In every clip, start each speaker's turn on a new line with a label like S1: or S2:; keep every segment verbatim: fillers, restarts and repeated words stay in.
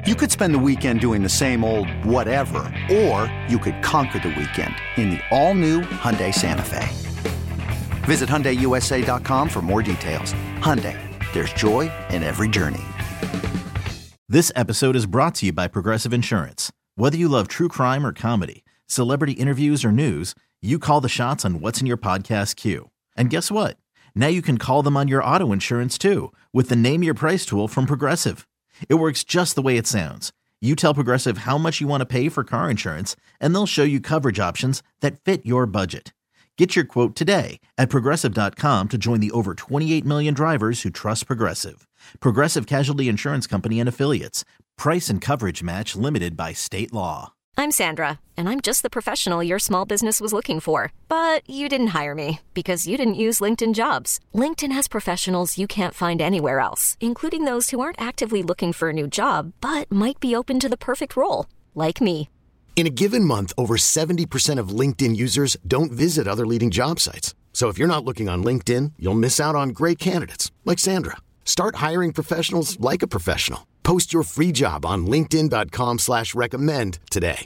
S1: You could spend the weekend doing the same old whatever, or you could conquer the weekend in the all-new Hyundai Santa Fe. Visit Hyundai U S A dot com for more details. Hyundai, there's joy in every journey.
S2: This episode is brought to you by Progressive Insurance. Whether you love true crime or comedy, celebrity interviews or news, you call the shots on what's in your podcast queue. And guess what? Now you can call them on your auto insurance too with the Name Your Price tool from Progressive. It works just the way it sounds. You tell Progressive how much you want to pay for car insurance, and they'll show you coverage options that fit your budget. Get your quote today at Progressive dot com to join the over twenty-eight million drivers who trust Progressive. Progressive Casualty Insurance Company and Affiliates. Price and coverage match limited by state law.
S3: I'm Sandra, and I'm just the professional your small business was looking for. But you didn't hire me because you didn't use LinkedIn Jobs. LinkedIn has professionals you can't find anywhere else, including those who aren't actively looking for a new job, but might be open to the perfect role, like me.
S4: In a given month, over seventy percent of LinkedIn users don't visit other leading job sites. So if you're not looking on LinkedIn, you'll miss out on great candidates like Sandra. Start hiring professionals like a professional. Post your free job on linkedin dot com slash recommend today.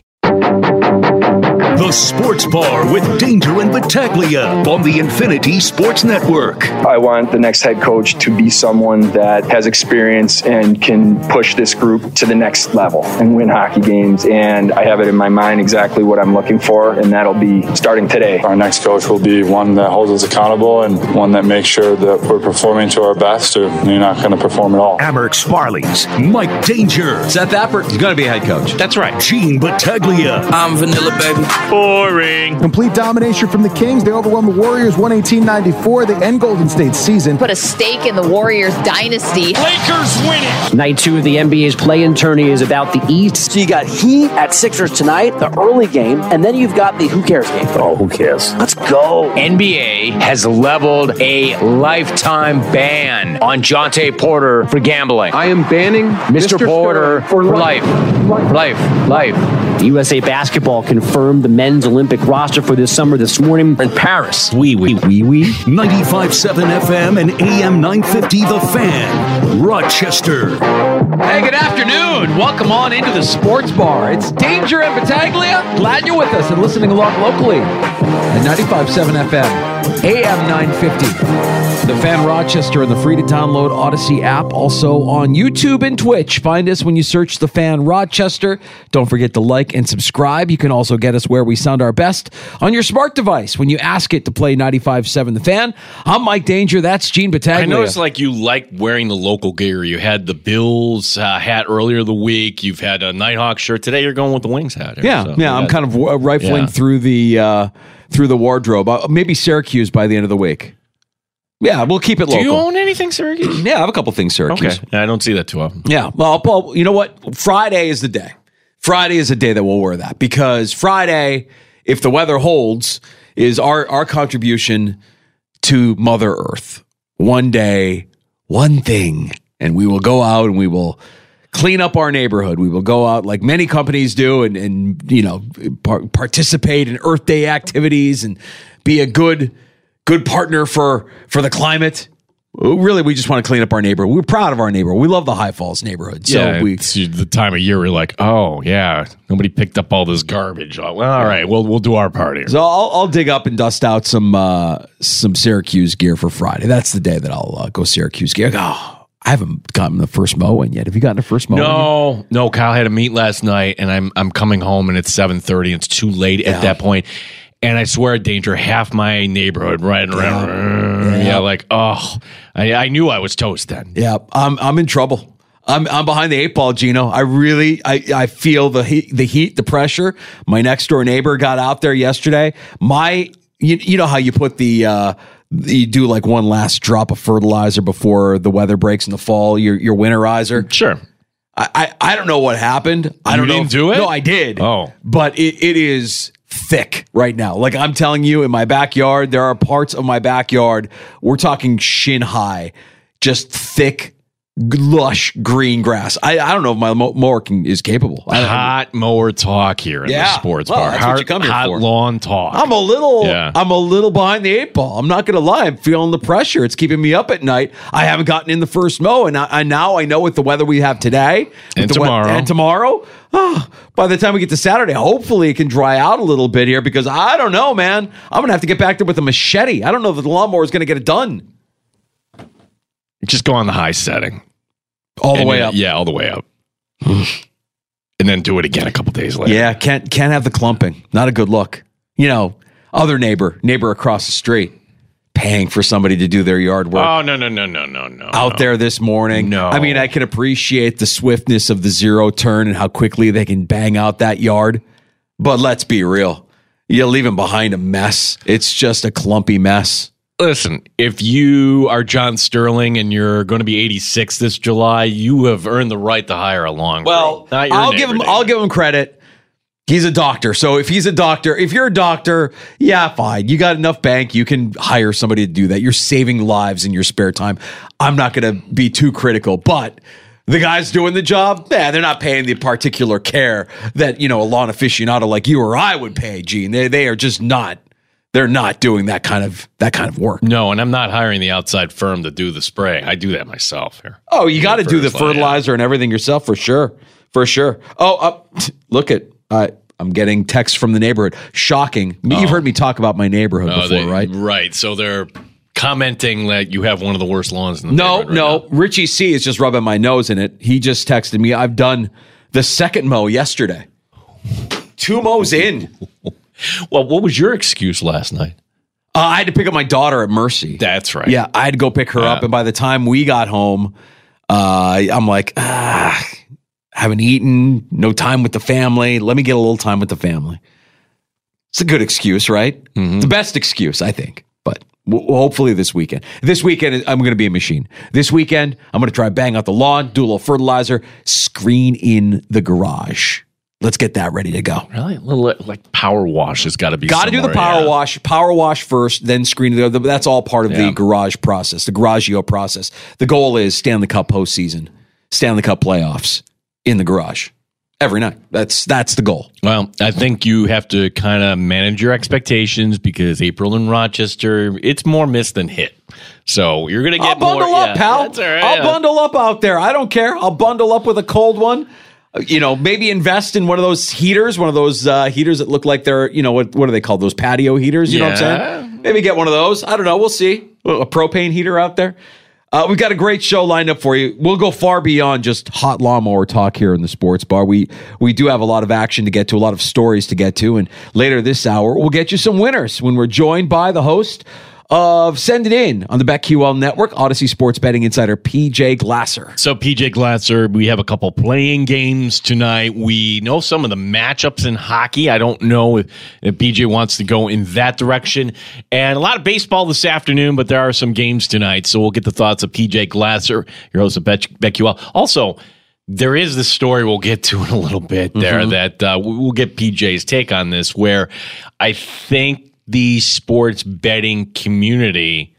S5: The Sports Bar with Danger and Battaglia on the Infinity Sports Network.
S6: I want the next head coach to be someone that has experience and can push this group to the next level and win hockey games. And I have it in my mind exactly what I'm looking for, and that'll be starting today.
S7: Our next coach will be one that holds us accountable and one that makes sure that we're performing to our best, or you're not going to perform at all.
S5: Amerks Farley's Mike Danger.
S8: Seth Appert is going to be a head coach.
S9: That's right.
S5: Gene Battaglia.
S10: I'm vanilla, baby.
S9: Boring.
S11: Complete domination from the Kings. They overwhelmed the Warriors one eighteen ninety-four. They end Golden State's season.
S12: Put a stake in the Warriors dynasty.
S9: Lakers win it.
S13: Night two of the N B A's play-in tourney is about the East.
S14: So you got Heat at Sixers tonight, the early game, and then you've got the who cares game.
S15: Oh, who cares?
S14: Let's go.
S16: N B A has leveled a lifetime ban on Jonte Porter for gambling.
S8: I am banning
S16: Mister Mister Porter for life. For life. Life.
S13: U S A Basketball confirmed the men's Olympic roster for this summer this morning in Paris.
S5: Wee wee wee wee. ninety-five point seven F M and A M nine fifty The Fan, Rochester.
S8: Hey, good afternoon. Welcome on into the Sports Bar. It's Danger and Battaglia. Glad you're with us and listening along locally at ninety-five point seven F M, A M nine fifty. The Fan Rochester and the free to download Odyssey app. Also on YouTube and Twitch. Find us when you search The Fan Rochester. Don't forget to like and subscribe. You can also get us where we sound our best on your smart device when you ask it to play ninety-five point seven The Fan. I'm Mike Danger. That's Gene Battaglia.
S9: I noticed like you like wearing the local gear. You had the Bills uh, hat earlier the week. You've had a Nighthawk shirt. Today you're going with the Wings hat. Here,
S8: yeah,
S9: so
S8: yeah. I'm kind of uh, rifling yeah. through the uh, through the wardrobe. Uh, maybe Syracuse by the end of the week. Yeah, we'll keep it local.
S9: Do you own anything Syracuse?
S8: Yeah, I have a couple things Syracuse.
S9: Okay, yeah, I don't see that too often.
S8: Yeah, well, Paul, you know what? Friday is the day. Friday is the day that we'll wear that, because Friday, if the weather holds, is our, our contribution to Mother Earth. One day, one thing, and we will go out and we will clean up our neighborhood. We will go out like many companies do and, and you know, par- participate in Earth Day activities and be a good good partner for, for the climate. Really, we just want to clean up our neighborhood. We're proud of our neighborhood. We love the High Falls neighborhood. So
S9: yeah,
S8: we,
S9: it's the time of year we're like, oh, yeah, nobody picked up all this garbage. Oh, well, all right, we'll we'll do our part here.
S8: So I'll, I'll dig up and dust out some uh, some Syracuse gear for Friday. That's the day that I'll uh, go Syracuse gear. Oh, I haven't gotten the first mow in yet. Have you gotten the first mow?
S9: No,
S8: in
S9: no. Kyle had a meet last night, and I'm I'm coming home, and it's seven thirty. It's too late yeah. at that point. And I swear, Danger, half my neighborhood riding around. Yeah, yeah. yeah like, oh, I, I knew I was toast then.
S8: Yeah, I'm I'm in trouble. I'm I'm behind the eight ball, Gino. I really I, I feel the heat, the heat, the pressure. My next door neighbor got out there yesterday. My you, you know how you put the uh, you do like one last drop of fertilizer before the weather breaks in the fall. Your your winterizer.
S9: Sure.
S8: I I, I don't know what happened. I
S9: you
S8: don't
S9: didn't
S8: know if,
S9: do it.
S8: No, I did.
S9: Oh,
S8: but it, it is thick right now. Like I'm telling you, in my backyard, there are parts of my backyard, we're talking shin high, just thick lush green grass. I, I don't know if my mo- mower can, is capable. I,
S9: hot mower talk here in
S8: yeah.
S9: the sports
S8: well,
S9: bar.
S8: That's
S9: hot,
S8: what you come here
S9: hot
S8: for.
S9: lawn talk.
S8: I'm a little,
S9: yeah.
S8: I'm a little behind the eight ball. I'm not going to lie. I'm feeling the pressure. It's keeping me up at night. I haven't gotten in the first mow, and I, I now I know with the weather we have today
S9: and
S8: the
S9: tomorrow,
S8: we- and tomorrow. Oh, by the time we get to Saturday, hopefully it can dry out a little bit here because I don't know, man. I'm going to have to get back there with a machete. I don't know if the lawnmower is going to get it done.
S9: Just go on the high setting.
S8: All the
S9: and
S8: way
S9: yeah,
S8: up.
S9: Yeah, all the way up. And then do it again a couple days later.
S8: Yeah, can't can't have the clumping. Not a good look. You know, other neighbor, neighbor across the street, paying for somebody to do their yard work.
S9: Oh, no, no, no, no, no, no.
S8: Out
S9: no.
S8: there this morning.
S9: No.
S8: I mean, I can appreciate the swiftness of the zero turn and how quickly they can bang out that yard. But let's be real. You're leaving behind a mess. It's just a clumpy mess.
S9: Listen, if you are John Sterling and you're going to be eighty-six this July, you have earned the right to hire a long
S8: Well,
S9: Not your
S8: I'll
S9: neighbor,
S8: give him
S9: Dave.
S8: I'll give him credit. He's a doctor. So if he's a doctor, if you're a doctor, yeah, fine. You got enough bank, you can hire somebody to do that. You're saving lives in your spare time. I'm not going to be too critical, but the guys doing the job, yeah, they're not paying the particular care that, you know, a lawn aficionado like you or I would pay, Gene. They they are just not They're not doing that kind of that kind of work.
S9: No, and I'm not hiring the outside firm to do the spray. I do that myself here.
S8: Oh, you got to do the
S9: First line,
S8: fertilizer and everything yourself for sure, for sure. Oh, uh, look at uh, I'm getting texts from the neighborhood. Shocking.
S9: Oh.
S8: You've heard me talk about my neighborhood
S9: Oh,
S8: before,
S9: they-
S8: right?
S9: Right. So they're commenting that you have one of the worst lawns in the
S8: No,
S9: neighborhood right
S8: no.
S9: now.
S8: Richie C is just rubbing my nose in it. He just texted me. I've done the second mow yesterday. Two mows in.
S9: Well, what was your excuse last night?
S8: Uh, I had to pick up my daughter at Mercy.
S9: That's right.
S8: Yeah, I had to go pick her
S9: Yeah.
S8: up, and by the time we got home, uh, I'm like, ah, haven't eaten, no time with the family. Let me get a little time with the family. It's a good excuse, right?
S9: Mm-hmm.
S8: The best excuse, I think. But w- hopefully this weekend. This weekend, I'm going to be a machine. This weekend, I'm going to try bang out the lawn, do a little fertilizer, screen in the garage. Let's get that ready to go.
S9: Really? A little like power wash has got to be
S8: Got to do the
S9: somewhere,
S8: power
S9: yeah.
S8: wash. Power wash first, then screen the other. That's all part of
S9: Yeah.
S8: the garage process, the Garagio process. The goal is Stanley Cup postseason, Stanley Cup playoffs in the garage every night. That's that's the goal.
S9: Well, I think you have to kind of manage your expectations because April in Rochester, it's more miss than hit. So you're going to get
S8: I'll bundle
S9: more,
S8: up,
S9: yeah,
S8: pal.
S9: that's all right,
S8: I'll
S9: yeah.
S8: bundle up out there. I don't care. I'll bundle up with a cold one. Uh, You know, maybe invest in one of those heaters, one of those uh, heaters that look like they're, you know, what what are they called? Those patio heaters. You know what I'm
S9: Yeah.
S8: saying? Maybe get one of those. I don't know. We'll see. A propane heater out there. Uh, we've got a great show lined up for you. We'll go far beyond just hot lawnmower talk here in the sports bar. We we do have a lot of action to get to, a lot of stories to get to, and later this hour we'll get you some winners when we're joined by the host of Send It In on the BetQL Network, Odyssey Sports Betting Insider P J Glasser.
S9: So, P J Glasser, we have a couple playing games tonight. We know some of the matchups in hockey. I don't know if, if P J wants to go in that direction. And a lot of baseball this afternoon, but there are some games tonight. So, we'll get the thoughts of P J Glasser, your host of Bet, BetQL. Also, there is this story we'll get to in a little bit there
S8: Mhm.
S9: that uh, we'll get P J's take on this, where I think the sports betting community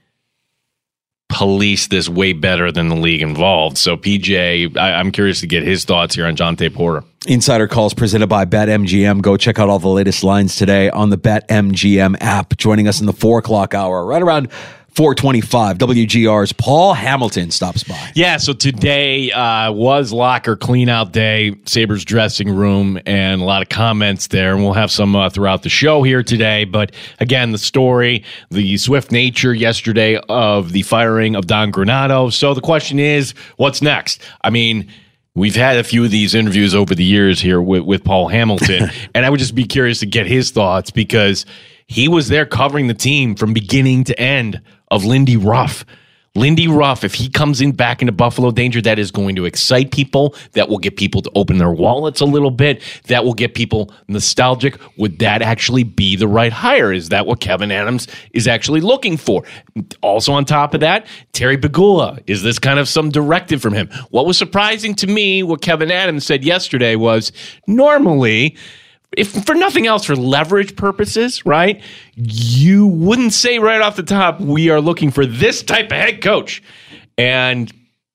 S9: police this way better than the league involved. So, P J, I, I'm curious to get his thoughts here on Jonte Porter.
S8: Insider calls presented by BetMGM. Go check out all the latest lines today on the BetMGM app. Joining us in the four o'clock hour, right around four twenty-five, W G R's Paul Hamilton stops by.
S9: Yeah, so today uh, was locker clean-out day, Sabres dressing room, and a lot of comments there, and we'll have some uh, throughout the show here today. But again, the story, the swift nature yesterday of the firing of Don Granato. So the question is, what's next? I mean, we've had a few of these interviews over the years here with, with Paul Hamilton, and I would just be curious to get his thoughts because he was there covering the team from beginning to end of Lindy Ruff. Lindy Ruff, if he comes in back into Buffalo Danger, that is going to excite people. That will get people to open their wallets a little bit. That will get people nostalgic. Would that actually be the right hire? Is that what Kevyn Adams is actually looking for? Also on top of that, Terry Pegula. Is this kind of some directive from him? What was surprising to me, what Kevyn Adams said yesterday was, normally, if for nothing else, for leverage purposes, right, you wouldn't say right off the top, we are looking for this type of head coach. And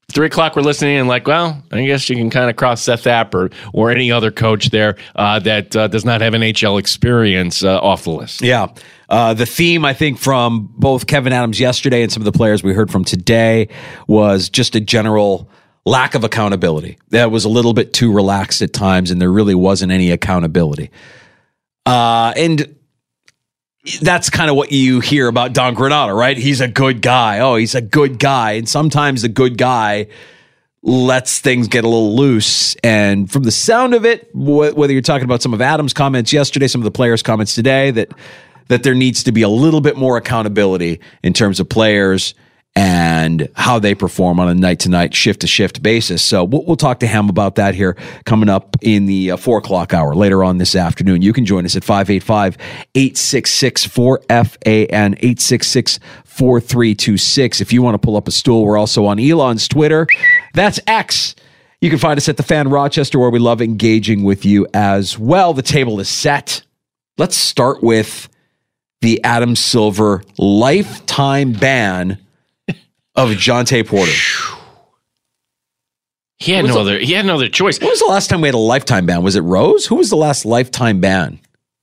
S9: Three o'clock, we're listening and like, well, I guess you can kind of cross Seth App or, or any other coach there uh, that uh, does not have N H L experience uh, off the list.
S8: Yeah. Uh, the theme, I think, from both Kevyn Adams yesterday and some of the players we heard from today was just a general lack of accountability. That was a little bit too relaxed at times, and there really wasn't any accountability. Uh, and that's kind of what you hear about Don Granato, right? He's a good guy. Oh, he's a good guy. And sometimes the good guy lets things get a little loose. And from the sound of it, wh- whether you're talking about some of Adam's comments yesterday, some of the players' comments today, that that there needs to be a little bit more accountability in terms of players and how they perform on a night-to-night, shift-to-shift basis. So we'll, we'll talk to him about that here coming up in the uh, four o'clock hour later on this afternoon. You can join us at five eight five, eight six six, four F A N, eight six six, four three two six. If you want to pull up a stool, we're also on Elon's Twitter. That's X. You can find us at The Fan Rochester, where we love engaging with you as well. The table is set. Let's start with the Adam Silver lifetime ban of Jontay Porter.
S9: He had no other. He had no other choice.
S8: When was the last time we had a lifetime ban? Was it Rose? Who was the last lifetime ban?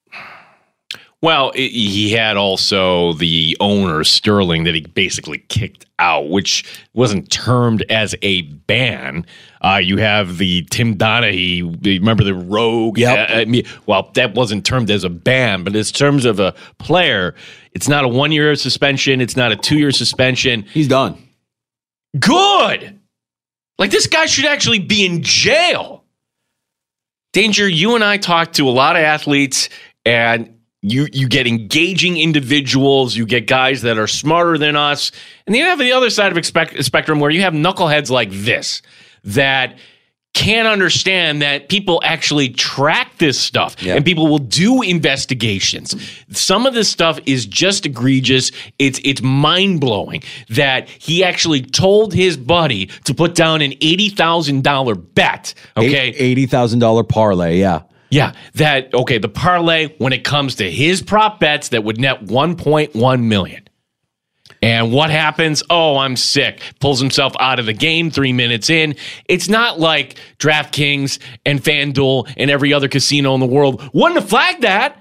S9: Well, it, he had also the owner Sterling that he basically kicked out, which wasn't termed as a ban. Uh, you have the Tim Donaghy. Remember the rogue?
S8: Yep.
S9: Uh, I mean, well, that wasn't termed as a ban, but in terms of a player, it's not a one-year suspension. It's not a two-year suspension.
S8: He's done.
S9: Good. Like, this guy should actually be in jail. Danger, you and I talked to a lot of athletes, and you you get engaging individuals. You get guys that are smarter than us. And then you have the other side of the spectrum where you have knuckleheads like this that can't understand that people actually track this stuff, yeah. and people will do investigations. Some of this stuff is just egregious. It's it's mind-blowing that he actually told his buddy to put down an eighty thousand dollars bet. Okay,
S8: eighty thousand dollars parlay, yeah.
S9: Yeah, that, okay, the parlay, when it comes to his prop bets, that would net one point one million dollars. And what happens? Oh, I'm sick. Pulls himself out of the game three minutes in. It's not like DraftKings and FanDuel and every other casino in the world wouldn't have flagged that.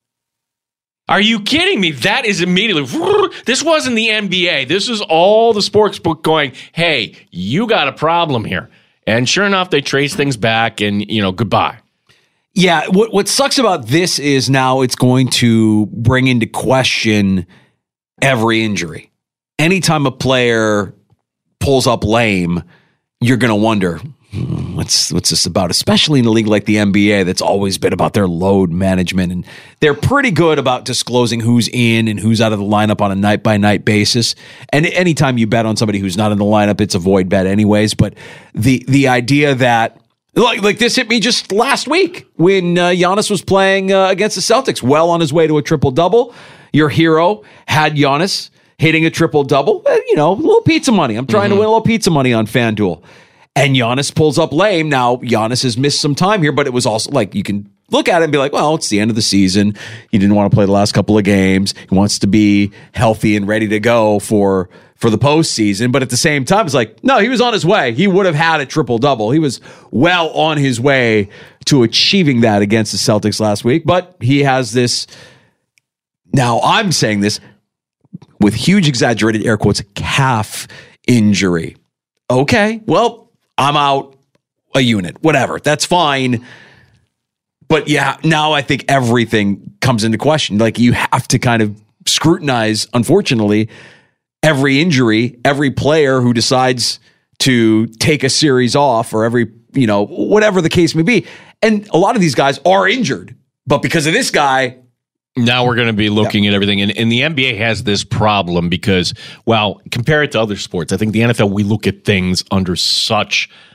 S9: Are you kidding me? That is immediately, this wasn't the N B A. This is all the sportsbook going, hey, you got a problem here. And sure enough, they trace things back and, you know, goodbye.
S8: Yeah, what what sucks about this is now it's going to bring into question every injury. Anytime a player pulls up lame, you're going to wonder, hmm, what's what's this about? Especially in a league like the N B A that's always been about their load management. And they're pretty good about disclosing who's in and who's out of the lineup on a night-by-night basis. And anytime you bet on somebody who's not in the lineup, it's a void bet anyways. But the the idea that Like, like this hit me just last week when uh, Giannis was playing uh, against the Celtics, well on his way to a triple-double. Your hero had Giannis hitting a triple-double. Uh, you know, a little pizza money. I'm trying mm-hmm. to win a little pizza money on FanDuel. And Giannis pulls up lame. Now, Giannis has missed some time here, but it was also like you can look at it and be like, well, it's the end of the season. He didn't want to play the last couple of games. He wants to be healthy and ready to go for for the postseason. But at the same time, it's like, no, he was on his way. He would have had a triple-double. He was well on his way to achieving that against the Celtics last week. But he has this, now I'm saying this with huge exaggerated air quotes, calf injury. Okay, well, I'm out a unit. Whatever, that's fine. But yeah, now I think everything comes into question. Like, you have to kind of scrutinize, unfortunately, every injury, every player who decides to take a series off, or every, you know, whatever the case may be. And a lot of these guys are injured, but because of this guy,
S9: now we're going to be looking yeah. at everything. And, and the N B A has this problem because, well, compare it to other sports. I think the N F L, we look at things under such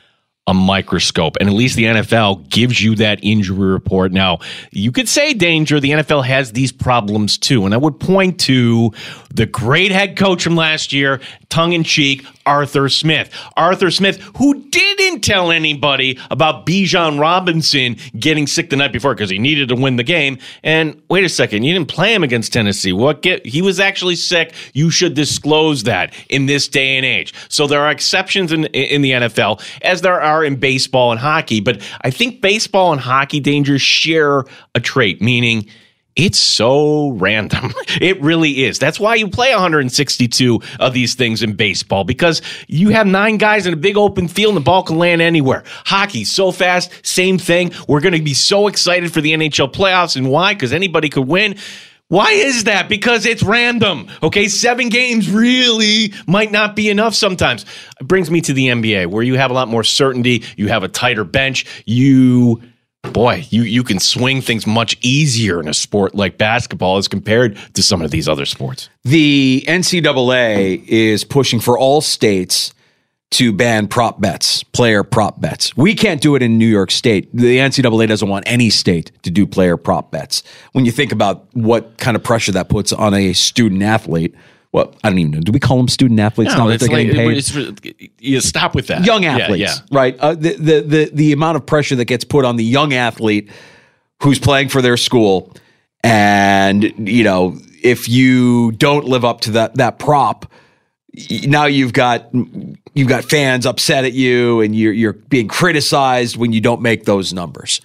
S9: a microscope. And at least the N F L gives you that injury report. Now, you could say, Danger, the N F L has these problems too. And I would point to the great head coach from last year, tongue-in-cheek, Arthur Smith. Arthur Smith, who didn't tell anybody about Bijan Robinson getting sick the night before because he needed to win the game. And wait a second, you didn't play him against Tennessee. What get? He was actually sick. You should disclose that in this day and age. So there are exceptions in, in the N F L, as there are in baseball and hockey. But I think baseball and hockey, Danger, share a trait, meaning it's so random. It really is. That's why you play one hundred sixty-two of these things in baseball, because you have nine guys in a big open field and the ball can land anywhere. Hockey, so fast, same thing. We're going to be so excited for the N H L playoffs. And why? Because anybody could win. Why is that? Because it's random. Okay, seven games really might not be enough sometimes. It brings me to the N B A, where you have a lot more certainty. You have a tighter bench. You... Boy, you, you can swing things much easier in a sport like basketball as compared to some of these other sports.
S8: The N C double A is pushing for all states to ban prop bets, player prop bets. We can't do it in New York State. The N C double A doesn't want any state to do player prop bets. When you think about what kind of pressure that puts on a student athlete, well, I don't even know. Do we call them student athletes?
S9: No,
S8: now
S9: it's
S8: that they're
S9: like,
S8: getting paid?
S9: it's, you stop with that.
S8: Young athletes,
S9: yeah, yeah.
S8: right? Uh, the, the the the amount of pressure that gets put on the young athlete who's playing for their school, and you know, if you don't live up to that that prop, now you've got you've got fans upset at you, and you're you're being criticized when you don't make those numbers.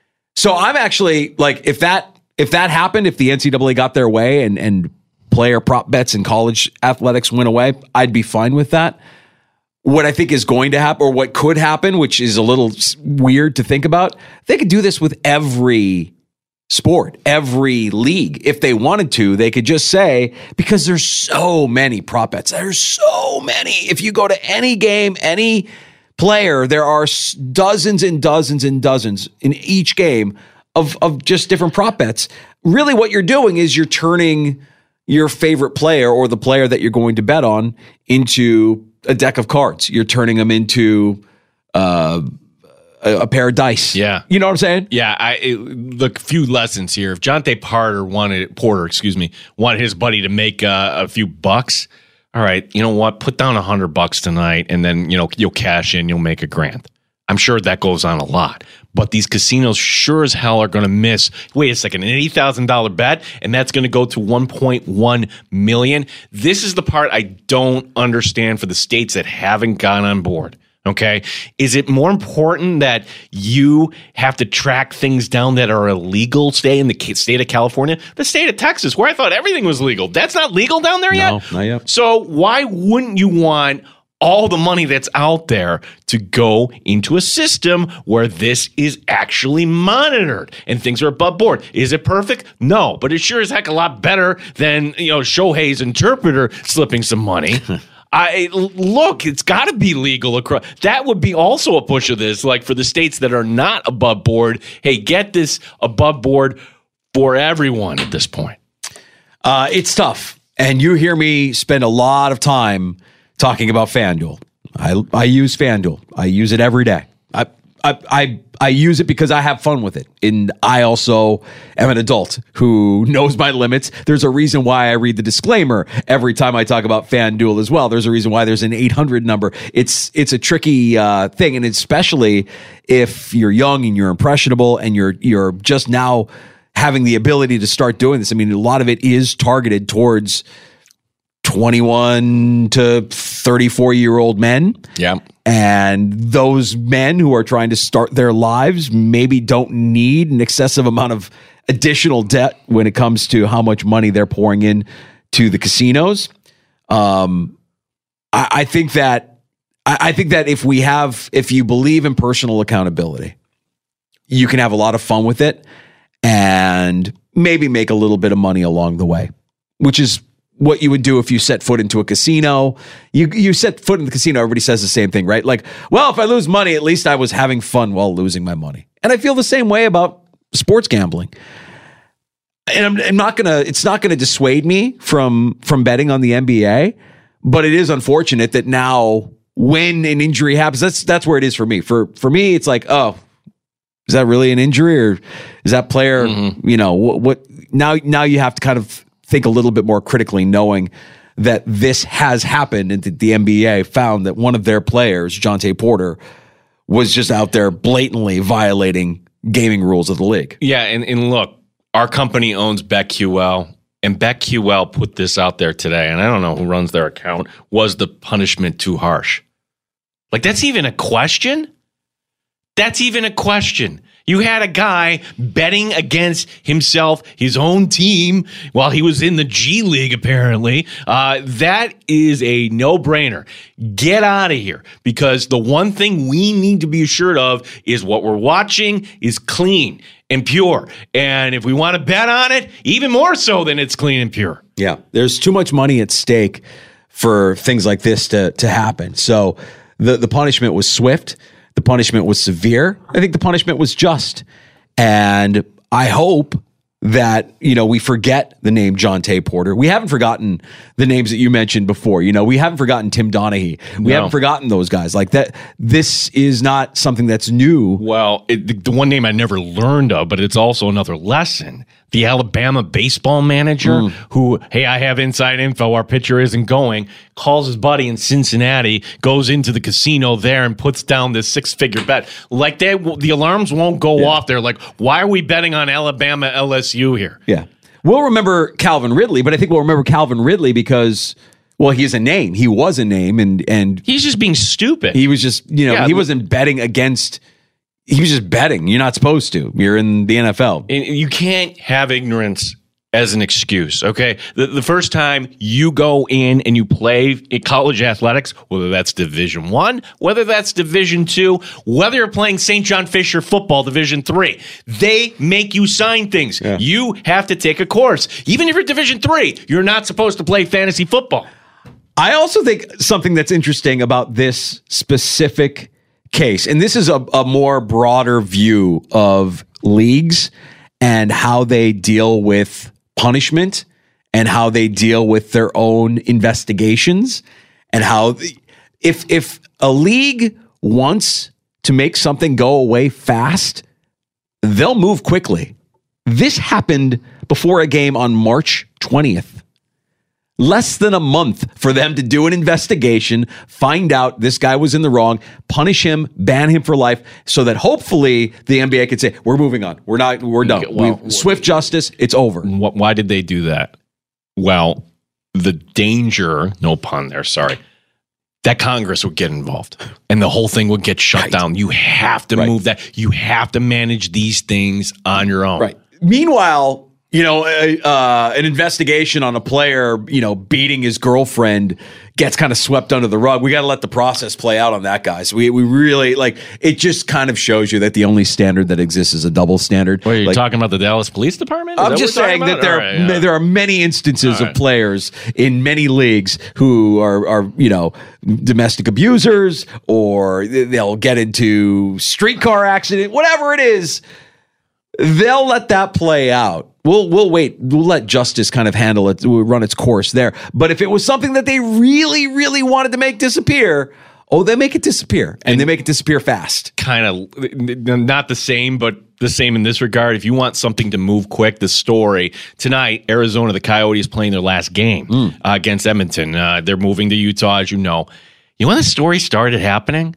S8: So I'm actually like, if that if that happened, if the N C double A got their way and and player prop bets in college athletics went away, I'd be fine with that. What I think is going to happen, or what could happen, which is a little weird to think about, they could do this with every sport, every league. If they wanted to, they could just say, because there's so many prop bets, there's so many. If you go to any game, any player, there are dozens and dozens and dozens in each game of, of just different prop bets. Really what you're doing is you're turning your favorite player, or the player that you're going to bet on, into a deck of cards. You're turning them into uh, a, a pair of dice.
S9: Yeah.
S8: You know what I'm saying?
S9: Yeah. I it, look, few lessons here. If Jonte Porter wanted Porter, excuse me, wanted his buddy to make uh, a few bucks, all right, you know what? Put down a hundred bucks tonight, and then you know you'll cash in. You'll make a grand. I'm sure that goes on a lot. But these casinos sure as hell are going to miss, wait a second, an eighty thousand dollars bet, and that's going to go to one point one million dollars. This is the part I don't understand for the states that haven't gone on board. Okay. Is it more important that you have to track things down that are illegal, stay in the state of California, the state of Texas, where I thought everything was legal? That's not legal down there yet?
S8: No, not yet.
S9: So why wouldn't you want all the money that's out there to go into a system where this is actually monitored and things are above board? Is it perfect? No, but it sure is heck a lot better than, you know, Shohei's interpreter slipping some money. I look, it's got to be legal across. That would be also a push of this, like for the states that are not above board. Hey, get this above board for everyone at this point.
S8: Uh, it's tough. And you hear me spend a lot of time talking about FanDuel. I I use FanDuel. I use it every day. I, I I I use it because I have fun with it. And I also am an adult who knows my limits. There's a reason why I read the disclaimer every time I talk about FanDuel as well. There's a reason why there's an eight hundred number. It's it's a tricky uh, thing, and especially if you're young and you're impressionable and you're you're just now having the ability to start doing this. I mean, a lot of it is targeted towards twenty-one to thirty-four year old men.
S9: Yeah.
S8: And those men who are trying to start their lives maybe don't need an excessive amount of additional debt when it comes to how much money they're pouring in to the casinos. Um, I, I think that, I, I think that if we have, if you believe in personal accountability, you can have a lot of fun with it and maybe make a little bit of money along the way, which is what you would do if you set foot into a casino. You you set foot in the casino, everybody says the same thing, right? Like, well, if I lose money, at least I was having fun while losing my money. And I feel the same way about sports gambling. And I'm, I'm not gonna, it's not gonna dissuade me from from betting on the N B A, but it is unfortunate that now when an injury happens, that's that's where it is for me. For for me, it's like, oh, is that really an injury, or is that player, mm-hmm. you know, what, what now now you have to kind of think a little bit more critically, knowing that this has happened, and that the N B A found that one of their players, Jontay Porter, was just out there blatantly violating gaming rules of the league.
S9: Yeah, and, and look, our company owns BetQL, and BetQL put this out there today, and I don't know who runs their account. Was the punishment too harsh? Like, that's even a question? That's even a question. You had a guy betting against himself, his own team, while he was in the G League, apparently. Uh, that is a no-brainer. Get out of here, because the one thing we need to be assured of is what we're watching is clean and pure. And if we want to bet on it, even more so than it's clean and pure.
S8: Yeah, there's too much money at stake for things like this to, to happen. So the, the punishment was swift. The punishment was severe. I think the punishment was just. And I hope that, you know, we forget the name Jontay Porter. We haven't forgotten the names that you mentioned before. You know, we haven't forgotten Tim Donaghy. We
S9: No.
S8: haven't forgotten those guys. Like that. This is not something that's new.
S9: Well, it, the, the one name I never learned of, but it's also another lesson. The Alabama baseball manager mm. who, hey, I have inside info, our pitcher isn't going, calls his buddy in Cincinnati, goes into the casino there and puts down this six-figure bet. Like, they, the alarms won't go yeah. off there. Like, why are we betting on Alabama L S U here?
S8: Yeah. We'll remember Calvin Ridley, but I think we'll remember Calvin Ridley because, well, he's a name. He was a name, and and
S9: he's just being stupid.
S8: He was just, you know, yeah, he wasn't betting against... He was just betting. You're not supposed to. You're in the N F L.
S9: And you can't have ignorance as an excuse, okay? The, the first time you go in and you play in college athletics, whether that's Division One, whether that's Division Two, whether you're playing Saint John Fisher football, Division Three, they make you sign things. Yeah. You have to take a course. Even if you're Division Three, you're not supposed to play fantasy football.
S8: I also think something that's interesting about this specific case, and this is a, a more broader view of leagues and how they deal with punishment and how they deal with their own investigations, and how if if a league wants to make something go away fast, they'll move quickly. This happened before a game on March twentieth. Less than a month for them to do an investigation, find out this guy was in the wrong, punish him, ban him for life, so that hopefully the N B A could say, we're moving on. We're not, we're done.
S9: Well,
S8: We've, swift justice, it's over.
S9: Why did they do that? Well, the danger, no pun there, sorry, that Congress would get involved and the whole thing would get shut right. down. You have to right. move that. You have to manage these things on your own.
S8: Right. Meanwhile, you know, uh, an investigation on a player, you know, beating his girlfriend gets kind of swept under the rug. We got to let the process play out on that, guys. We we really, like, it just kind of shows you that the only standard that exists is a double standard.
S9: Wait, are you
S8: like,
S9: talking about the Dallas Police Department? Is
S8: I'm
S9: that
S8: just
S9: what
S8: saying
S9: that
S8: there,
S9: right, yeah.
S8: there are many instances
S9: right.
S8: of players in many leagues who are, are, you know, domestic abusers, or they'll get into streetcar accident, whatever it is. They'll let that play out. We'll we'll wait. We'll let justice kind of handle it, run its course there. But if it was something that they really, really wanted to make disappear, oh, they make it disappear, and, and they make it disappear fast.
S9: Kind of not the same, but the same in this regard. If you want something to move quick, the story tonight, Arizona, the Coyotes playing their last game mm. uh, against Edmonton. Uh, they're moving to Utah, as you know. You know when the story started happening?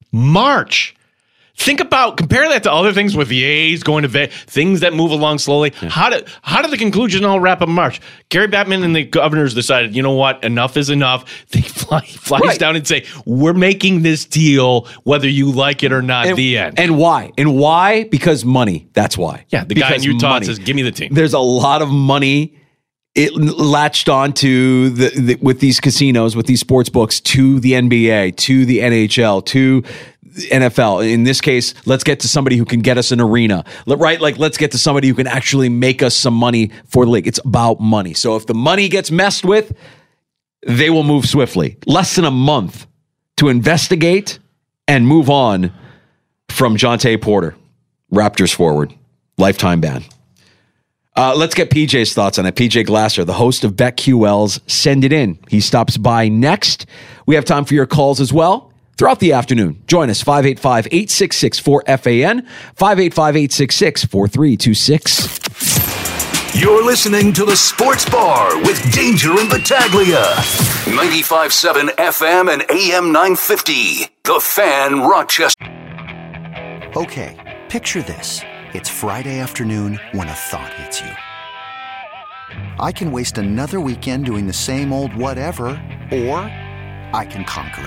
S9: March. Think about, compare that to other things with the A's going to vet, things that move along slowly. Yeah. How did how did the conclusion all wrap up in March? Gary Bettman and the governors decided, you know what, enough is enough. They fly flies right. down and say, we're making this deal whether you like it or not.
S8: And,
S9: the end.
S8: And why? And why? Because money. That's why.
S9: Yeah, the
S8: because
S9: guy in Utah
S8: money.
S9: says, give me the team.
S8: There's a lot of money. It latched on to the, the with these casinos, with these sports books, to the N B A, to the N H L, to N F L. In this case, let's get to somebody who can get us an arena, right? Like, let's get to somebody who can actually make us some money for the league. It's about money. So if the money gets messed with, they will move swiftly. Less than a month to investigate and move on from Jontay Porter. Raptors forward. Lifetime ban. Uh, let's get P J's thoughts on it. P J Glasser, the host of BetQL's Send It In. He stops by next. We have time for your calls as well throughout the afternoon. Join us, five eight five, eight six six, four F A N, five eight five, eight six six, four three two six.
S5: You're listening to The Sports Bar with Danger and Battaglia. ninety-five point seven F M and A M nine fifty. The Fan, Rochester.
S1: Okay, picture this. It's Friday afternoon when a thought hits you. I can waste another weekend doing the same old whatever, or I can conquer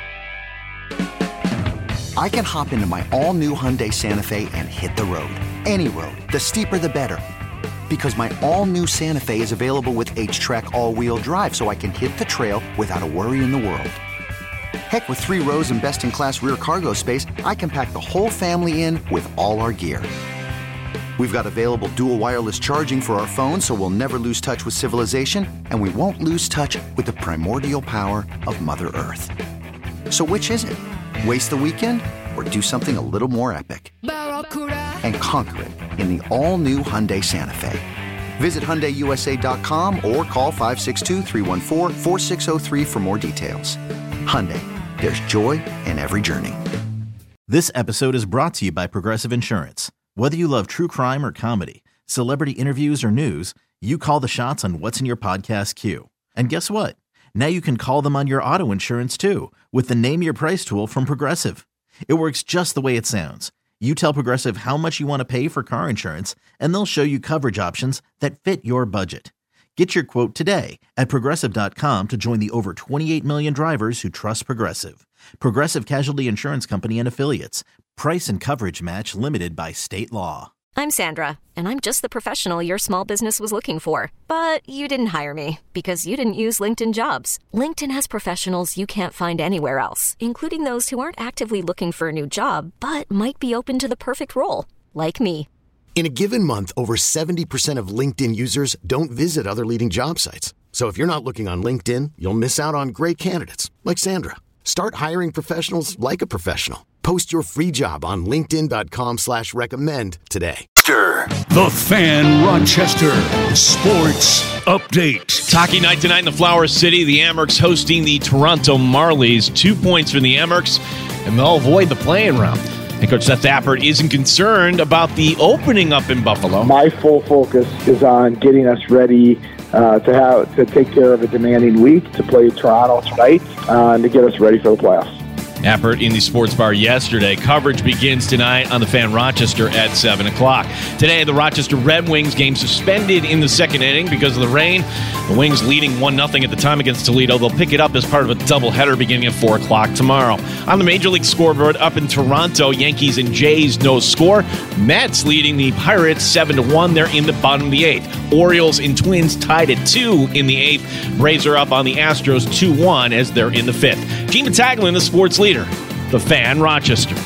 S1: it. I can hop into my all-new Hyundai Santa Fe and hit the road. Any road. The steeper, the better. Because my all-new Santa Fe is available with H-Track all-wheel drive, so I can hit the trail without a worry in the world. Heck, with three rows and best-in-class rear cargo space, I can pack the whole family in with all our gear. We've got available dual wireless charging for our phones, so we'll never lose touch with civilization, and we won't lose touch with the primordial power of Mother Earth. So which is it? Waste the weekend or do something a little more epic? And conquer it in the all-new Hyundai Santa Fe. Visit Hyundai U S A dot com or call five six two, three one four, four six zero three for more details. Hyundai, there's joy in every journey.
S2: This episode is brought to you by Progressive Insurance. Whether you love true crime or comedy, celebrity interviews or news, you call the shots on what's in your podcast queue. And guess what? Now you can call them on your auto insurance too with the Name Your Price tool from Progressive. It works just the way it sounds. You tell Progressive how much you want to pay for car insurance, and they'll show you coverage options that fit your budget. Get your quote today at Progressive dot com to join the over twenty-eight million drivers who trust Progressive. Progressive Casualty Insurance Company and Affiliates. Price and coverage match limited by state law.
S3: I'm Sandra, and I'm just the professional your small business was looking for. But you didn't hire me because you didn't use LinkedIn Jobs. LinkedIn has professionals you can't find anywhere else, including those who aren't actively looking for a new job, but might be open to the perfect role, like me.
S4: In a given month, over seventy percent of LinkedIn users don't visit other leading job sites. So if you're not looking on LinkedIn, you'll miss out on great candidates like Sandra. Start hiring professionals like a professional. Post your free job on linkedin dot com slash recommend today.
S5: The Fan Rochester Sports Update.
S9: It's hockey night tonight in the Flower City. The Amerks hosting the Toronto Marlies. Two points for the Amerks, and they'll avoid the play-in round. And Coach Seth Appert isn't concerned about the opening up in Buffalo.
S10: My full focus is on getting us ready uh, to have to take care of a demanding week, to play Toronto tonight, uh, and to get us ready for the playoffs.
S9: Appert in the Sports Bar yesterday. Coverage begins tonight on the Fan Rochester at seven o'clock. Today, the Rochester Red Wings game suspended in the second inning because of the rain. The Wings leading one nothing at the time against Toledo. They'll pick it up as part of a doubleheader beginning at four o'clock tomorrow. On the Major League scoreboard up in Toronto, Yankees and Jays no score. Mets leading the Pirates seven to one. They're in the bottom of the eighth. Orioles and Twins tied at two in the eighth. Braves are up on the Astros two one as they're in the fifth. Gene Battaglia, the sports leader. The Fan Rochester.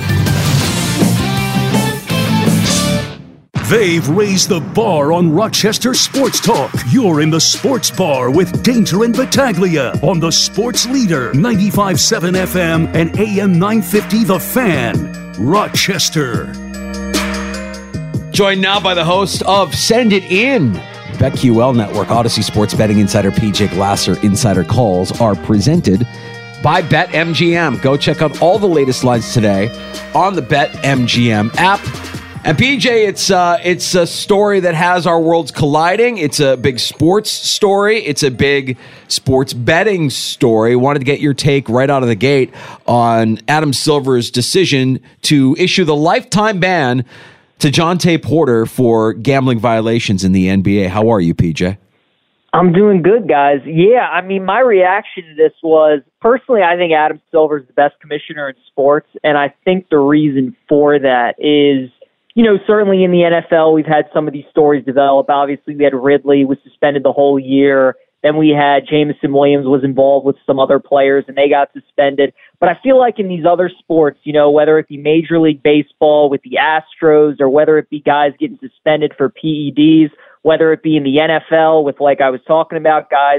S5: They've raised the bar on Rochester Sports Talk. You're in the Sports Bar with Danger and Battaglia on the Sports Leader, ninety-five point seven F M and A M nine fifty, The Fan, Rochester.
S8: Joined now by the host of Send It In. BetQL Network, Odyssey Sports Betting Insider P J Glasser. Insider calls are presented by BetMGM. Go check out all the latest lines today on the BetMGM app. And P J, it's uh, it's a story that has our worlds colliding. It's a big sports story. It's a big sports betting story. Wanted to get your take right out of the gate on Adam Silver's decision to issue the lifetime ban to Jontay Porter for gambling violations in the N B A. How are you, P J?
S15: I'm doing good, guys. Yeah, I mean, my reaction to this was, personally, I think Adam Silver is the best commissioner in sports, and I think the reason for that is, you know, certainly in the N F L, we've had some of these stories develop. Obviously, we had Ridley was suspended the whole year. Then we had Jameson Williams was involved with some other players, and they got suspended. But I feel like in these other sports, you know, whether it be Major League Baseball with the Astros or whether it be guys getting suspended for P E Ds, whether it be in the N F L with, like I was talking about, guys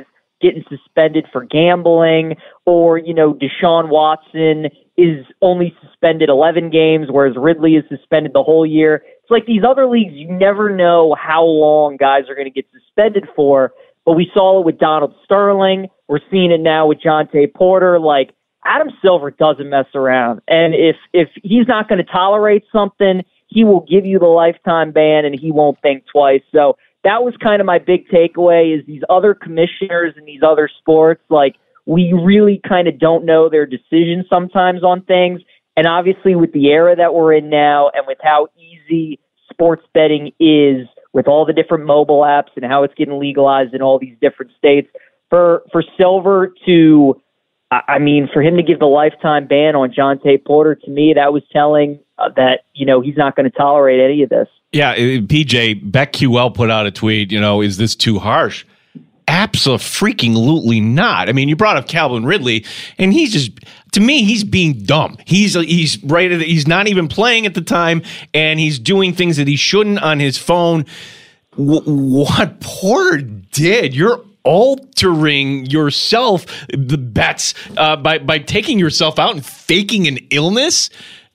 S15: getting suspended for gambling, or, you know, Deshaun Watson is only suspended eleven games, whereas Ridley is suspended the whole year. It's like these other leagues, you never know how long guys are going to get suspended for, but we saw it with Donald Sterling. We're seeing it now with Jontay Porter. Like, Adam Silver doesn't mess around. And if, if he's not going to tolerate something, he will give you the lifetime ban and he won't think twice. So that was kind of my big takeaway, is these other commissioners in these other sports, like, we really kind of don't know their decisions sometimes on things. And obviously with the era that we're in now and with how easy sports betting is with all the different mobile apps and how it's getting legalized in all these different states, for, for Silver to, I mean, for him to give the lifetime ban on Jontay Porter, to me, that was telling uh, that, you know, he's not going to tolerate any of this.
S9: Yeah, P J, BetQL put out a tweet, you know, is this too harsh? Absolutely not. I mean, you brought up Calvin Ridley, and he's just, to me, he's being dumb. He's he's right. He's not even playing at the time, and he's doing things that he shouldn't on his phone. W- what Porter did, you're altering yourself, the bets, uh, by by taking yourself out and faking an illness.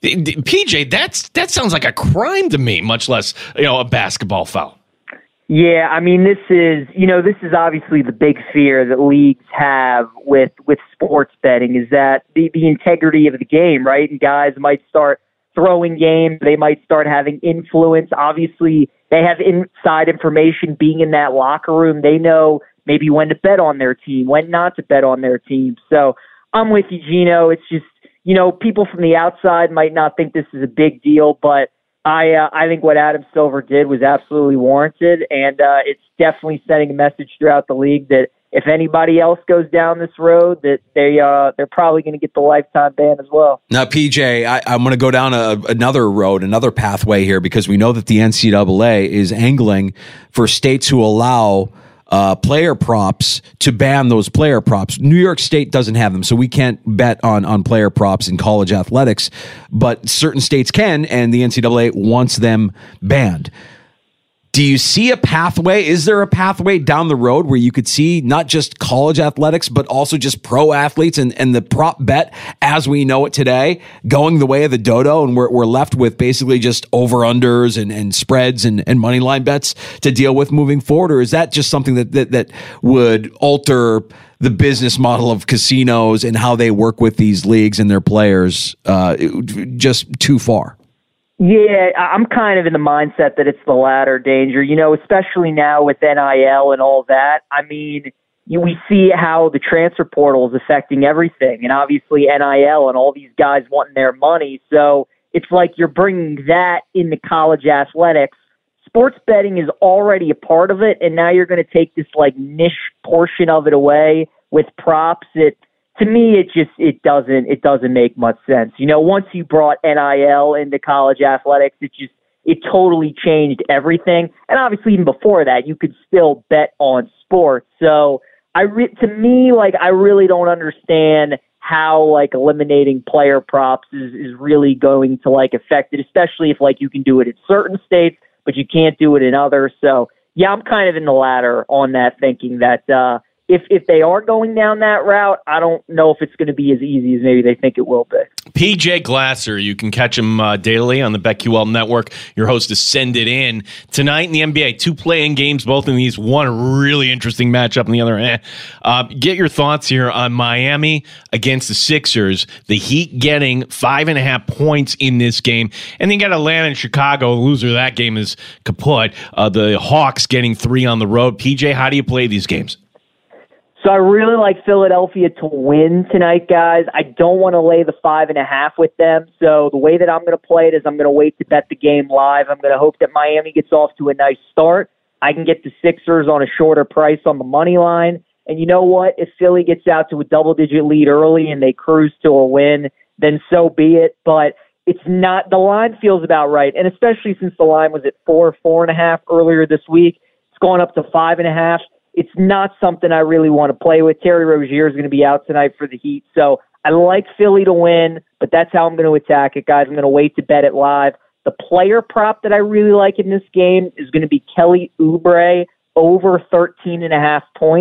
S9: P J, that's that sounds like a crime to me, much less, you know, a basketball foul.
S15: Yeah, I mean, this is, you know, this is obviously the big fear that leagues have with, with sports betting, is that the, the integrity of the game, right? And guys might start throwing games. They might start having influence. Obviously, they have inside information being in that locker room. They know maybe when to bet on their team, when not to bet on their team. So I'm with you, Gino. It's just, you know, people from the outside might not think this is a big deal, but I uh, I think what Adam Silver did was absolutely warranted, and uh, it's definitely sending a message throughout the league that if anybody else goes down this road, that they uh, they're probably going to get the lifetime ban as well.
S8: Now, P J, I, I'm going to go down a, another road, another pathway here, because we know that the N C double A is angling for states who allow Uh, player props to ban those player props. New York State doesn't have them, so we can't bet on, on player props in college athletics, but certain states can, and the N C double A wants them banned. Do you see a pathway? Is there a pathway down the road where you could see not just college athletics, but also just pro athletes and, and the prop bet as we know it today going the way of the dodo, and we're, we're left with basically just over-unders and, and spreads and, and money line bets to deal with moving forward? Or is that just something that, that, that would alter the business model of casinos and how they work with these leagues and their players uh, just too far?
S15: Yeah, I'm kind of in the mindset that it's the latter, Danger, you know, especially now with N I L and all that. I mean, you, we see how the transfer portal is affecting everything, and obviously N I L and all these guys wanting their money. So it's like you're bringing that into college athletics. Sports betting is already a part of it, and now you're going to take this like niche portion of it away with props. It To me, it just it doesn't it doesn't make much sense. You know, once you brought N I L into college athletics, it just it totally changed everything. And obviously, even before that, you could still bet on sports. So, I re- to me, like I really don't understand how like eliminating player props is is really going to like affect it, especially if like you can do it in certain states, but you can't do it in others. So, yeah, I'm kind of in the latter on that, thinking that. Uh, If if they are going down that route, I don't know if it's going to be as easy as maybe they think it will be.
S9: P J Glasser, you can catch him uh, daily on the BetQL Network. Your host is Send It In. Tonight in the N B A, two play-in games, both in these. One a really interesting matchup, and the other, eh. Uh, get your thoughts here on Miami against the Sixers. The Heat getting five and a half points in this game. And then you got Atlanta and Chicago. The loser of that game is kaput. Uh, the Hawks getting three on the road. P J, how do you play these games?
S15: So I really like Philadelphia to win tonight, guys. I don't want to lay the five and a half with them. So the way that I'm going to play it is I'm going to wait to bet the game live. I'm going to hope that Miami gets off to a nice start. I can get the Sixers on a shorter price on the money line. And you know what? If Philly gets out to a double-digit lead early and they cruise to a win, then so be it. But it's not, the line feels about right. And especially since the line was at four, four and a half earlier this week, it's gone up to five and a half. It's not something I really want to play with. Terry Rozier is going to be out tonight for the Heat. So I like Philly to win, but that's how I'm going to attack it, guys. I'm going to wait to bet it live. The player prop that I really like in this game is going to be Kelly Oubre over thirteen and a half points.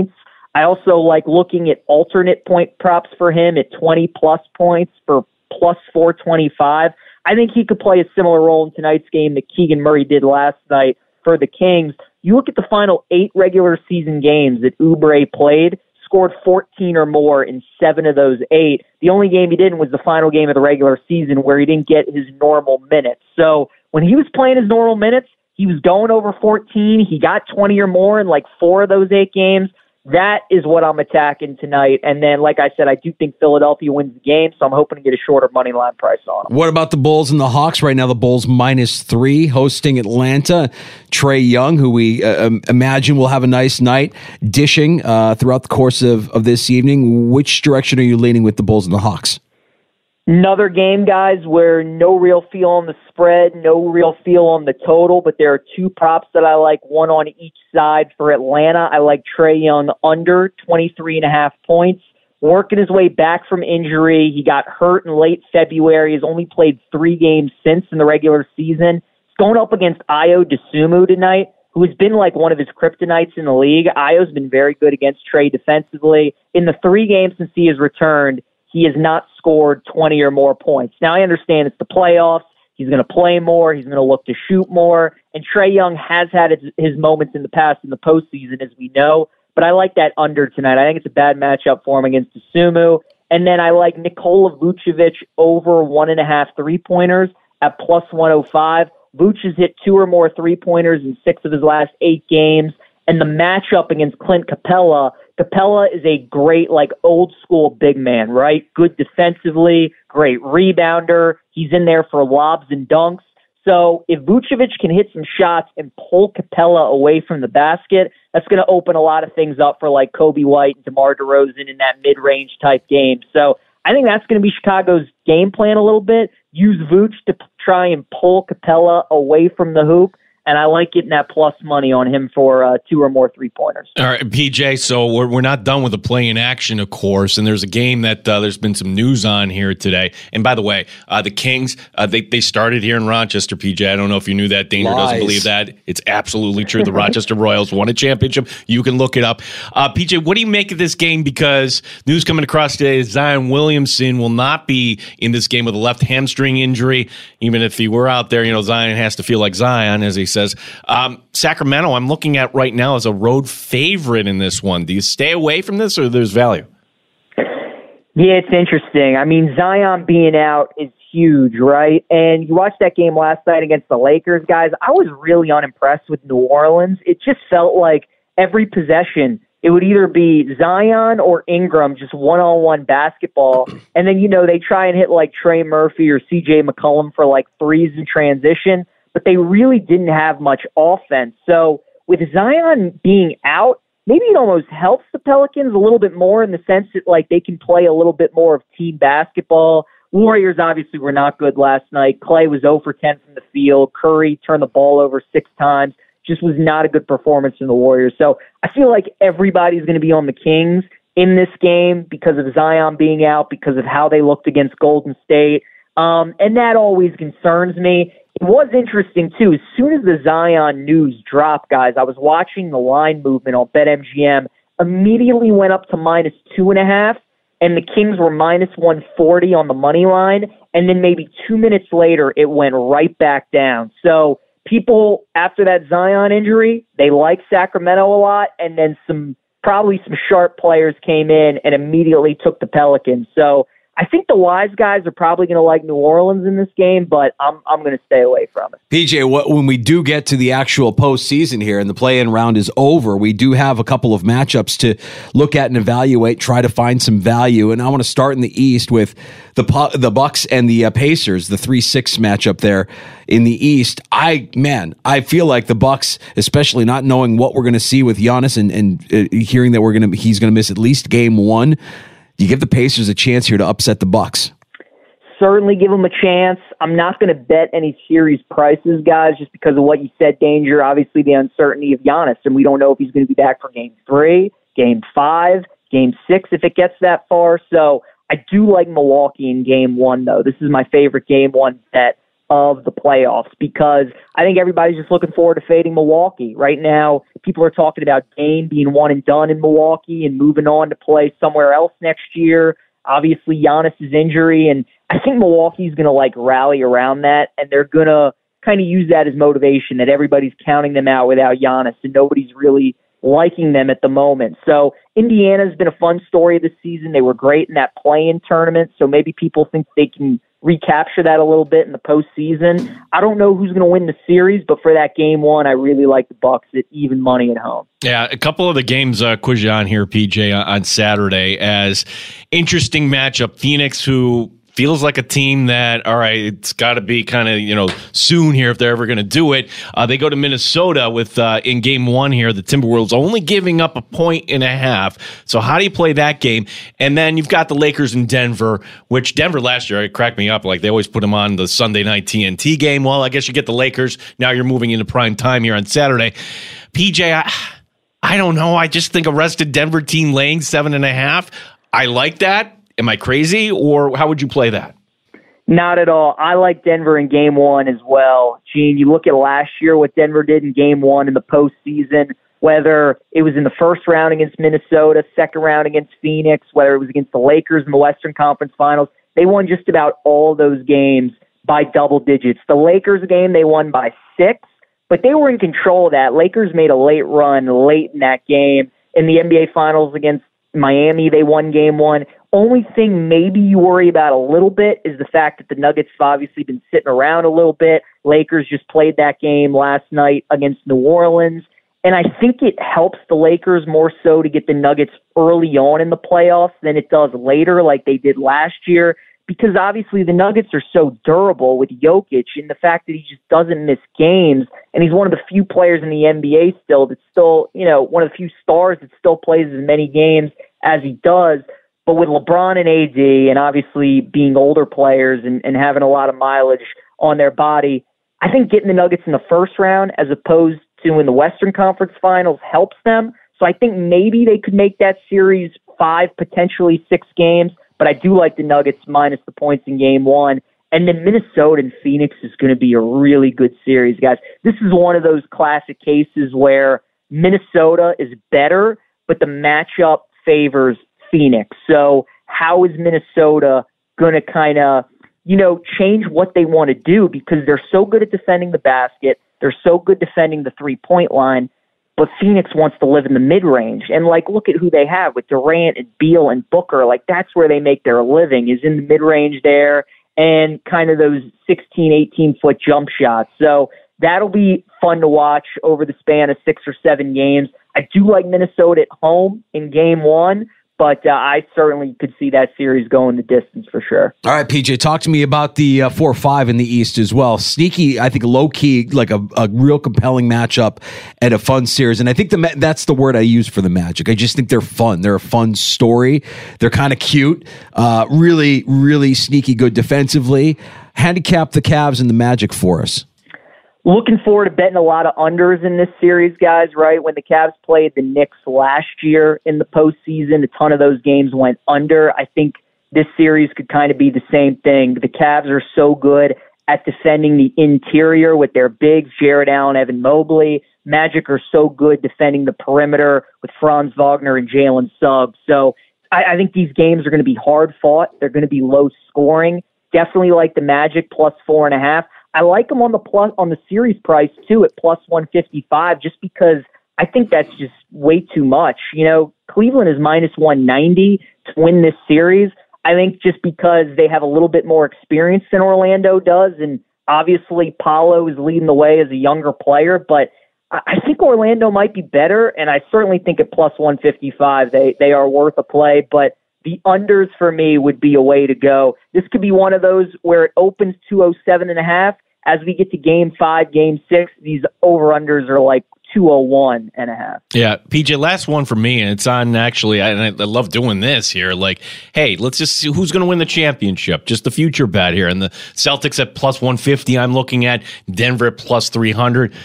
S15: I also like looking at alternate point props for him at twenty plus points for plus four twenty-five. I think he could play a similar role in tonight's game that Keegan Murray did last night for the Kings. You look at the final eight regular season games that Oubre played, scored fourteen or more in seven of those eight. The only game he didn't was the final game of the regular season where he didn't get his normal minutes. So when he was playing his normal minutes, he was going over fourteen. He got twenty or more in like four of those eight games. That is what I'm attacking tonight. And then, like I said, I do think Philadelphia wins the game, so I'm hoping to get a shorter money line price on them.
S8: What about the Bulls and the Hawks? Right now, the Bulls minus three, hosting Atlanta. Trae Young, who we uh, imagine will have a nice night, dishing uh, throughout the course of, of this evening. Which direction are you leaning with the Bulls and the Hawks?
S15: Another game, guys, where no real feel on the spread, no real feel on the total, but there are two props that I like, one on each side for Atlanta. I like Trae Young under twenty-three and a half points. Working his way back from injury. He got hurt in late February. He's only played three games since in the regular season. He's going up against Ayo Dosunmu tonight, who has been like one of his kryptonites in the league. Ayo's been very good against Trae defensively. In the three games since he has returned, he has not scored twenty or more points. Now, I understand it's the playoffs. He's going to play more. He's going to look to shoot more. And Trae Young has had his, his moments in the past in the postseason, as we know. But I like that under tonight. I think it's a bad matchup for him against Dosunmu. And then I like Nikola Vucevic over one and a half three-pointers at plus one oh five. Vuce has hit two or more three-pointers in six of his last eight games. And the matchup against Clint Capella, Capella is a great, like, old-school big man, right? Good defensively, great rebounder. He's in there for lobs and dunks. So if Vucevic can hit some shots and pull Capella away from the basket, that's going to open a lot of things up for, like, Kobe White and DeMar DeRozan in that mid-range type game. So I think that's going to be Chicago's game plan a little bit. Use Vuce to p- try and pull Capella away from the hoop. And I like getting that plus money on him for uh, two or more three-pointers.
S9: All right, P J, so we're, we're not done with the play in action, of course, and there's a game that uh, there's been some news on here today. And by the way, uh, the Kings, uh, they, they started here in Rochester, P J. I don't know if you knew that. Danger
S8: Lies.
S9: doesn't believe that. It's absolutely true. The Rochester Royals won a championship. You can look it up. Uh, P J, what do you make of this game? Because news coming across today is Zion Williamson will not be in this game with a left hamstring injury. Even if he were out there, you know, Zion has to feel like Zion, as he says. Um, Sacramento, I'm looking at right now as a road favorite in this one. Do you stay away from this, or there's value?
S15: Yeah, it's interesting. I mean, Zion being out is huge, right? And you watched that game last night against the Lakers, guys. I was really unimpressed with New Orleans. It just felt like every possession, it would either be Zion or Ingram, just one-on-one basketball. And then, you know, they try and hit like Trey Murphy or C J McCollum for like threes in transition, but they really didn't have much offense. So with Zion being out, maybe it almost helps the Pelicans a little bit more in the sense that like they can play a little bit more of team basketball. Warriors obviously were not good last night. Clay was zero for ten from the field. Curry turned the ball over six times. Just was not a good performance from the Warriors. So I feel like everybody's going to be on the Kings in this game because of Zion being out, because of how they looked against Golden State. Um, and that always concerns me. It was interesting, too. As soon as the Zion news dropped, guys, I was watching the line movement on BetMGM. Immediately went up to minus two and a half, and the Kings were minus one forty on the money line. And then maybe two minutes later, it went right back down. So people, after that Zion injury, they like Sacramento a lot, and then some probably some sharp players came in and immediately took the Pelicans. So I think the wise guys are probably going to like New Orleans in this game, but I'm I'm going to stay away from it.
S8: P J, what, when we do get to the actual postseason here and the play-in round is over, we do have a couple of matchups to look at and evaluate, try to find some value. And I want to start in the East with the the Bucks and the uh, Pacers, the three six matchup there in the East. I man, I feel like the Bucks, especially not knowing what we're going to see with Giannis and and uh, hearing that we're going to he's going to miss at least game one. You give the Pacers a chance here to upset the Bucks.
S15: Certainly give them a chance. I'm not going to bet any series prices, guys, just because of what you said, Danger. Obviously, the uncertainty of Giannis, and we don't know if he's going to be back for game three, game five, game six, if it gets that far. So I do like Milwaukee in game one, though. This is my favorite game one bet of the playoffs, because I think everybody's just looking forward to fading Milwaukee. Right now, people are talking about Dame being one and done in Milwaukee and moving on to play somewhere else next year. Obviously, Giannis's injury, and I think Milwaukee's going to like rally around that, and they're going to kind of use that as motivation that everybody's counting them out without Giannis, and nobody's really liking them at the moment. So Indiana's been a fun story this season. They were great in that play-in tournament, so maybe people think they can recapture that a little bit in the postseason. I don't know who's going to win the series, but for that game one, I really like the Bucks at even money at home.
S9: Yeah, a couple of the games uh, quiz you on here, P J, on Saturday as interesting matchup. Phoenix, who feels like a team that, all right, it's got to be kind of, you know, soon here if they're ever going to do it. Uh, they go to Minnesota with, uh, in game one here, the Timberwolves only giving up a point and a half. So how do you play that game? And then you've got the Lakers in Denver, which Denver last year, it cracked me up. Like they always put them on the Sunday night T N T game. Well, I guess you get the Lakers. Now you're moving into prime time here on Saturday. P J, I, I don't know. I just think a rested Denver team laying seven and a half. I like that. Am I crazy, or how would you play that?
S15: Not at all. I like Denver in game one as well. Gene, you look at last year, what Denver did in game one in the postseason, whether it was in the first round against Minnesota, second round against Phoenix, whether it was against the Lakers in the Western Conference Finals, they won just about all those games by double digits. The Lakers game, they won by six, but they were in control of that. Lakers made a late run late in that game. In the N B A Finals against Miami, they won game one. Only thing maybe you worry about a little bit is the fact that the Nuggets have obviously been sitting around a little bit. Lakers just played that game last night against New Orleans. And I think it helps the Lakers more so to get the Nuggets early on in the playoffs than it does later like they did last year, because obviously the Nuggets are so durable with Jokic and the fact that he just doesn't miss games. And he's one of the few players in the N B A still that's still, you know, one of the few stars that still plays as many games as he does. But with LeBron and A D and obviously being older players and, and having a lot of mileage on their body, I think getting the Nuggets in the first round as opposed to in the Western Conference Finals helps them. So I think maybe they could make that series five, potentially six games. But I do like the Nuggets minus the points in game one. And then Minnesota and Phoenix is going to be a really good series, guys. This is one of those classic cases where Minnesota is better, but the matchup favors Phoenix. So how is Minnesota going to kind of, you know, change what they want to do, because they're so good at defending the basket. They're so good defending the three-point line, but Phoenix wants to live in the mid-range. And, like, look at who they have with Durant and Beal and Booker. Like, that's where they make their living, is in the mid-range there and kind of those sixteen, eighteen-foot jump shots. So that'll be fun to watch over the span of six or seven games. I do like Minnesota at home in game one, but uh, I certainly could see that series going the distance for sure.
S8: All right, P J, talk to me about the uh, four five in the East as well. Sneaky, I think low-key, like a, a real compelling matchup and a fun series. And I think the that's the word I use for the Magic. I just think they're fun. They're a fun story. They're kind of cute. Uh, really, really sneaky good defensively. Handicap the Cavs and the Magic for us.
S15: Looking forward to betting a lot of unders in this series, guys, right? When the Cavs played the Knicks last year in the postseason, a ton of those games went under. I think this series could kind of be the same thing. The Cavs are so good at defending the interior with their bigs, Jared Allen, Evan Mobley. Magic are so good defending the perimeter with Franz Wagner and Jalen Suggs. So I, I think these games are going to be hard fought. They're going to be low scoring. Definitely like the Magic plus four and a half. I like them on the plus on the series price too at plus one fifty-five, just because I think that's just way too much. You know, Cleveland is minus one ninety to win this series. I think just because they have a little bit more experience than Orlando does, and obviously Paolo is leading the way as a younger player, but I think Orlando might be better, and I certainly think at plus one fifty-five they they are worth a play, but the unders for me would be a way to go. This could be one of those where it opens two oh seven and a half. As we get to game five, game six, these over-unders are like two oh one and a half.
S9: Yeah, P J, last one for me, and it's on actually, and I, I love doing this here. Like, hey, let's just see who's going to win the championship. Just the future bet here. And the Celtics at plus one fifty, I'm looking at Denver at plus three hundred.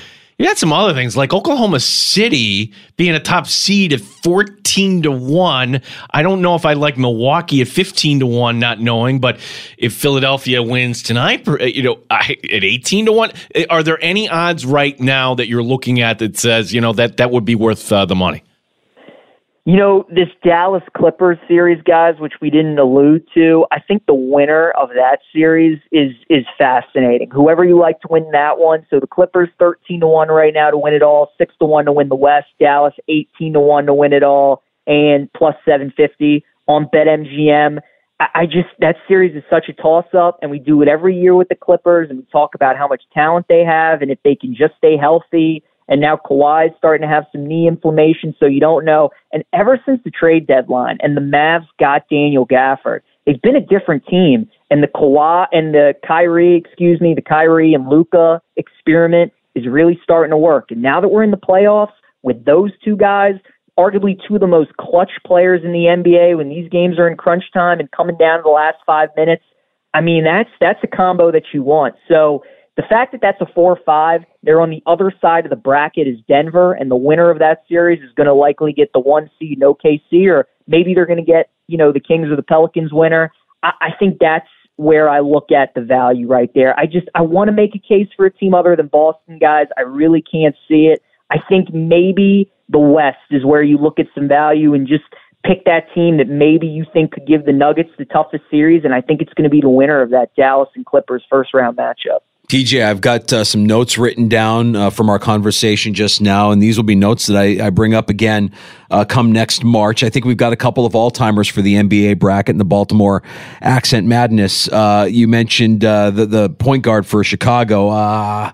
S9: We had some other things like Oklahoma City being a top seed at fourteen to one. I don't know if I like Milwaukee at fifteen to one, not knowing, but if Philadelphia wins tonight, you know, at eighteen to one, are there any odds right now that you're looking at that says, you know, that that would be worth uh, the money?
S15: You know, this Dallas Clippers series, guys, which we didn't allude to, I think the winner of that series is is fascinating. Whoever you like to win that one. So the Clippers thirteen to one right now to win it all, six to one to win the West. Dallas eighteen to one to win it all, and plus seven fifty on BetMGM. I, I just, that series is such a toss-up, and we do it every year with the Clippers, and we talk about how much talent they have, and if they can just stay healthy. And now Kawhi's starting to have some knee inflammation, so you don't know. And ever since the trade deadline and the Mavs got Daniel Gafford, they've been a different team. And the Kawhi and the Kyrie, excuse me, the Kyrie and Luka experiment is really starting to work. And now that we're in the playoffs with those two guys, arguably two of the most clutch players in the N B A when these games are in crunch time and coming down to the last five minutes, I mean, that's that's a combo that you want. So the fact that that's a four five, they're on the other side of the bracket is Denver, and the winner of that series is going to likely get the one seed in O K C, or maybe they're going to get, you know, the Kings or the Pelicans winner. I, I think that's where I look at the value right there. I just, I want to make a case for a team other than Boston, guys. I really can't see it. I think maybe the West is where you look at some value and just pick that team that maybe you think could give the Nuggets the toughest series, and I think it's going to be the winner of that Dallas and Clippers first round matchup.
S8: P J, I've got uh, some notes written down uh, from our conversation just now, and these will be notes that I, I bring up again uh, come next March. I think we've got a couple of all-timers for the N B A bracket and the Baltimore Accent Madness. Uh, you mentioned uh, the, the point guard for Chicago. Uh,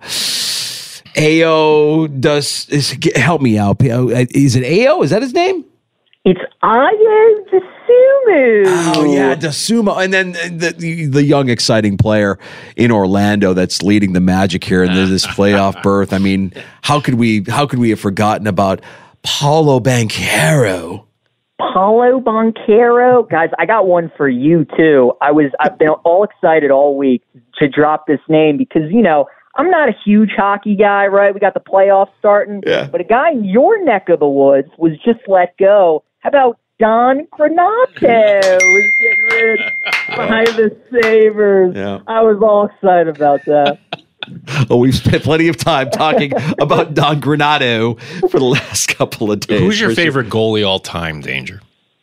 S8: Ayo does is, help me out. Is it Ayo? Is that his name?
S15: It's Ayo Dosunmu.
S8: Oh, yeah, Dosunmu. And then the, the the young, exciting player in Orlando that's leading the Magic here in this playoff berth. I mean, how could we how could we have forgotten about Paolo Banchero?
S15: Paolo Banchero? Guys, I got one for you, too. I was, I've been all excited all week to drop this name because, you know, I'm not a huge hockey guy, right? We got the playoffs starting.
S8: Yeah.
S15: But a guy in your neck of the woods was just let go. How about Don Granato was getting rid by the Sabres?
S8: Yeah.
S15: I was all excited about that.
S8: Oh, we've spent plenty of time talking about Don Granato for the last couple of days.
S9: Who's your favorite goalie all time, Danger?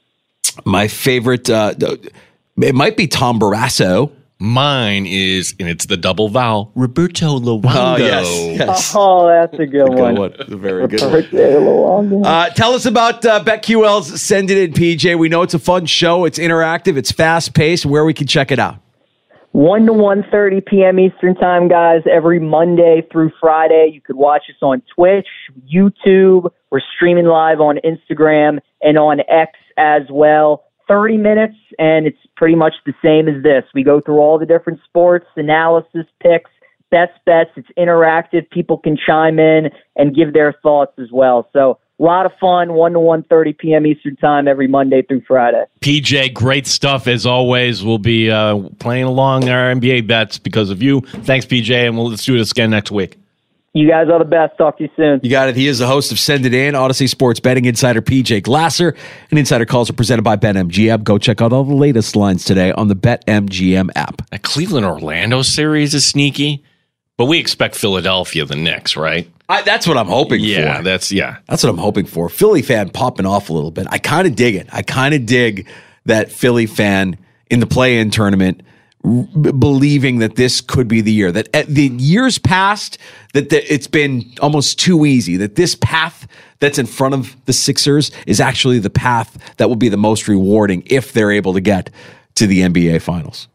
S8: My favorite, uh, it might be Tom Barrasso.
S9: Mine is, and it's the double vowel, Roberto Luongo.
S8: Oh, yes, yes.
S15: Oh, that's a good,
S8: good
S15: one.
S8: one. A very good
S15: Roberto Luongo.
S8: Uh, tell us about uh, BetQL's Send It In, P J. We know it's a fun show. It's interactive. It's fast-paced. Where we can check it out.
S15: one to one thirty p.m. Eastern Time, guys, every Monday through Friday. You could watch us on Twitch, YouTube. We're streaming live on Instagram and on X as well. thirty minutes, and it's pretty much the same as this. We go through all the different sports, analysis, picks, best bets. It's interactive. People can chime in and give their thoughts as well. So a lot of fun, one to one thirty p.m. Eastern Time every Monday through Friday.
S9: P J, great stuff as always. We'll be uh, playing along our N B A bets because of you. Thanks, P J, and we'll let's do this again next week.
S15: You guys are the best. Talk to you soon.
S8: You got it. He is the host of Send It In, Odyssey Sports Betting Insider P J Glasser. And Insider Calls are presented by BetMGM. Go check out all the latest lines today on the BetMGM app.
S9: That Cleveland-Orlando series is sneaky, but we expect Philadelphia the Knicks, right?
S8: I, that's what I'm hoping
S9: yeah,
S8: for.
S9: That's, yeah.
S8: That's what I'm hoping for. Philly fan popping off a little bit. I kind of dig it. I kind of dig that Philly fan in the play-in tournament r- believing that this could be the year. That at the years past, that the, it's been almost too easy. That this path that's in front of the Sixers is actually the path that will be the most rewarding if they're able to get to the N B A Finals.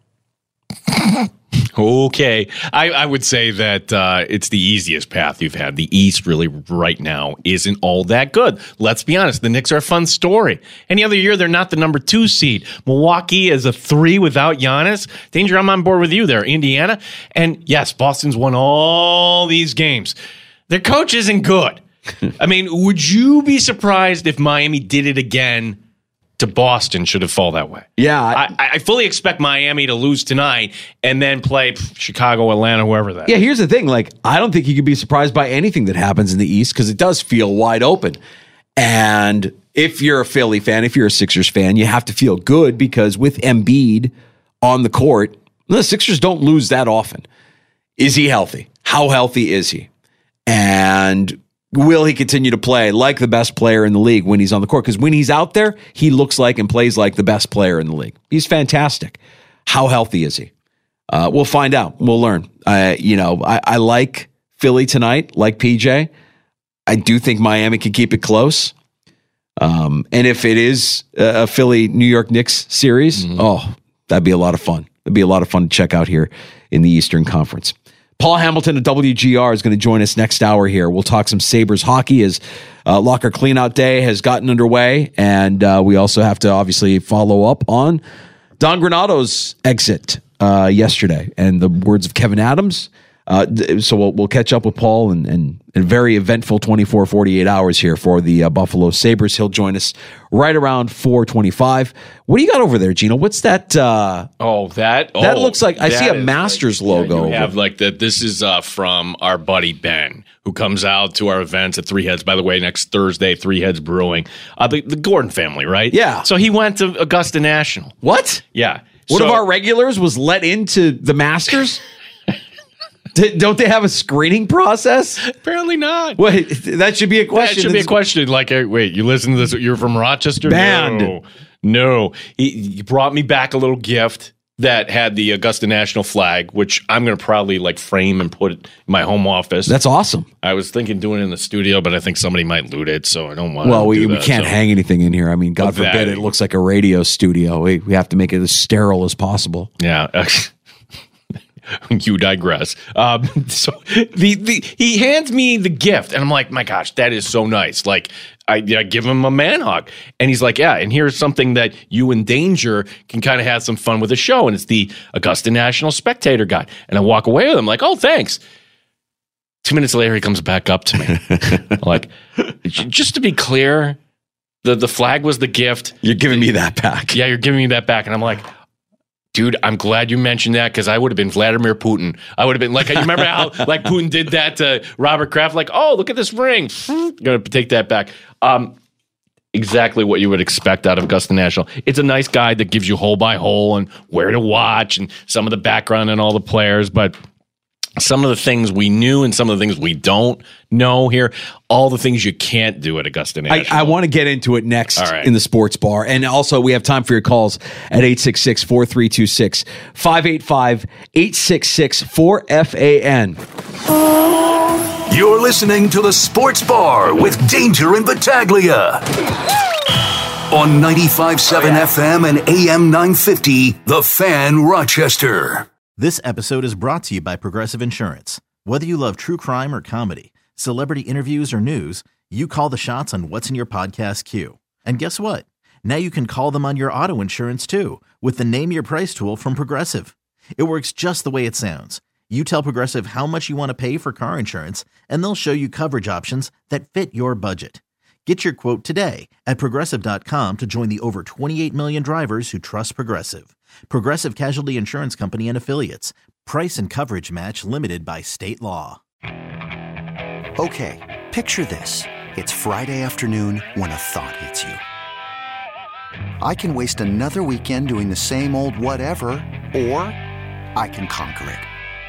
S9: Okay. I, I would say that uh, it's the easiest path you've had. The East really right now isn't all that good. Let's be honest. The Knicks are a fun story. Any other year, they're not the number two seed. Milwaukee is a three without Giannis. Danger, I'm on board with you there. Indiana. And yes, Boston's won all these games. Their coach isn't good. I mean, would you be surprised if Miami did it again to Boston should it fall that way.
S8: Yeah.
S9: I, I fully expect Miami to lose tonight and then play pff, Chicago, Atlanta, whoever that
S8: Yeah,
S9: is.
S8: here's the thing. Like, I don't think you could be surprised by anything that happens in the East because it does feel wide open. And if you're a Philly fan, if you're a Sixers fan, you have to feel good because with Embiid on the court, the Sixers don't lose that often. Is he healthy? How healthy is he? And will he continue to play like the best player in the league when he's on the court? Because when he's out there, he looks like and plays like the best player in the league. He's fantastic. How healthy is he? Uh, we'll find out. We'll learn. Uh, you know, I, I like Philly tonight, like P J. I do think Miami can keep it close. Um, and if it is a Philly New York Knicks series, mm-hmm. oh, that'd be a lot of fun. It'd be a lot of fun to check out here in the Eastern Conference. Paul Hamilton of W G R is going to join us next hour here. We'll talk some Sabres hockey as uh, locker cleanout day has gotten underway. And uh, we also have to obviously follow up on Don Granato's exit uh, yesterday and the words of Kevin Adams. Uh, so we'll, we'll catch up with Paul and, and, and very eventful twenty-four, forty-eight hours here for the uh, Buffalo Sabres. He'll join us right around four twenty-five. What do you got over there, Gino? What's that? Uh,
S9: oh, that
S8: that
S9: oh,
S8: looks like I see a Masters
S9: like,
S8: logo.
S9: Yeah, you have like that. This is uh, from our buddy Ben, who comes out to our events at Three Heads. By the way, next Thursday, Three Heads Brewing, uh, the, the Gordon family, right?
S8: Yeah.
S9: So he went to Augusta National.
S8: What?
S9: Yeah.
S8: One
S9: so,
S8: of our regulars was let into the Masters. Did, don't they have a screening process?
S9: Apparently not.
S8: Wait, that should be a question.
S9: That should be a question. Like, hey, wait, you listen to this? You're from Rochester?
S8: Banned.
S9: No, no. He, he brought me back a little gift that had the Augusta National flag, which I'm going to probably like frame and put in my home office.
S8: That's awesome.
S9: I was thinking doing it in the studio, but I think somebody might loot it, so I don't want
S8: well,
S9: to
S8: we,
S9: do
S8: we
S9: that,
S8: can't
S9: so.
S8: hang anything in here. I mean, God
S9: Of that.
S8: forbid it looks like a radio studio. We, we have to make it as sterile as possible.
S9: Yeah. You digress. Um, so the, the he hands me the gift, and I'm like, my gosh, that is so nice. Like, I, I give him a man hug, and he's like, yeah, and here's something that you and Danger can kind of have some fun with the show, and it's the Augusta National Spectator Guide. And I walk away with him like, oh, thanks. Two minutes later, he comes back up to me. I'm like, just to be clear, the the flag was the gift.
S8: You're giving me that back.
S9: Yeah, you're giving me that back, and I'm like, dude, I'm glad you mentioned that because I would have been Vladimir Putin. I would have been like, you remember how like Putin did that to Robert Kraft? Like, oh, look at this ring. Gonna take that back. Um, exactly what you would expect out of Augusta National. It's a nice guide that gives you hole by hole and where to watch and some of the background and all the players, but some of the things we knew and some of the things we don't know here, all the things you can't do at Augusta National.
S8: I, I want to get into it next
S9: right.
S8: in the sports bar. And also, we have time for your calls at eight six six, four three two six, five eight five, eight six six, four F A N.
S5: You're listening to the Sports Bar with Danger and Battaglia on ninety-five point seven F M and A M nine fifty, The Fan, Rochester.
S2: This episode is brought to you by Progressive Insurance. Whether you love true crime or comedy, celebrity interviews or news, you call the shots on what's in your podcast queue. And guess what? Now you can call them on your auto insurance too with the Name Your Price tool from Progressive. It works just the way it sounds. You tell Progressive how much you want to pay for car insurance, and they'll show you coverage options that fit your budget. Get your quote today at Progressive dot com to join the over twenty-eight million drivers who trust Progressive. Progressive Casualty Insurance Company and Affiliates. Price and coverage match limited by state law.
S1: Okay, picture this. It's Friday afternoon when a thought hits you. I can waste another weekend doing the same old whatever, or I can conquer it.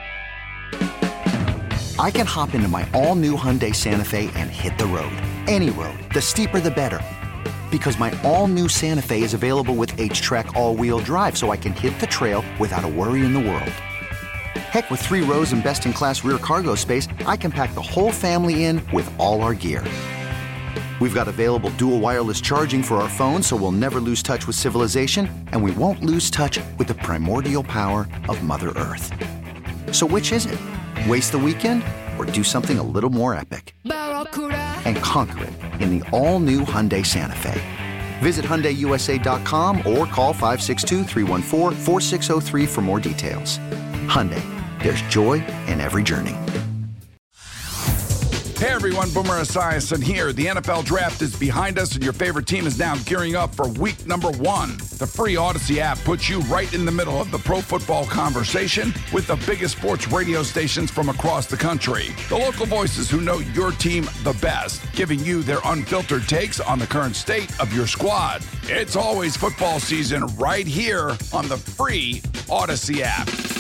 S1: I can hop into my all-new Hyundai Santa Fe and hit the road. Any road. The steeper, the better. Because my all-new Santa Fe is available with H-Track all-wheel drive, so I can hit the trail without a worry in the world. Heck, with three rows and best-in-class rear cargo space, I can pack the whole family in with all our gear. We've got available dual wireless charging for our phones, so we'll never lose touch with civilization, and we won't lose touch with the primordial power of Mother Earth. So which is it? Waste the weekend or do something a little more epic? And conquer it in the all-new Hyundai Santa Fe. Visit Hyundai U S A dot com or call five six two, three one four, four six zero three for more details. Hyundai, there's joy in every journey.
S17: Hey everyone, Boomer Esiason here. The N F L Draft is behind us and your favorite team is now gearing up for week number one. The free Odyssey app puts you right in the middle of the pro football conversation with the biggest sports radio stations from across the country. The local voices who know your team the best, giving you their unfiltered takes on the current state of your squad. It's always football season right here on the free Odyssey app.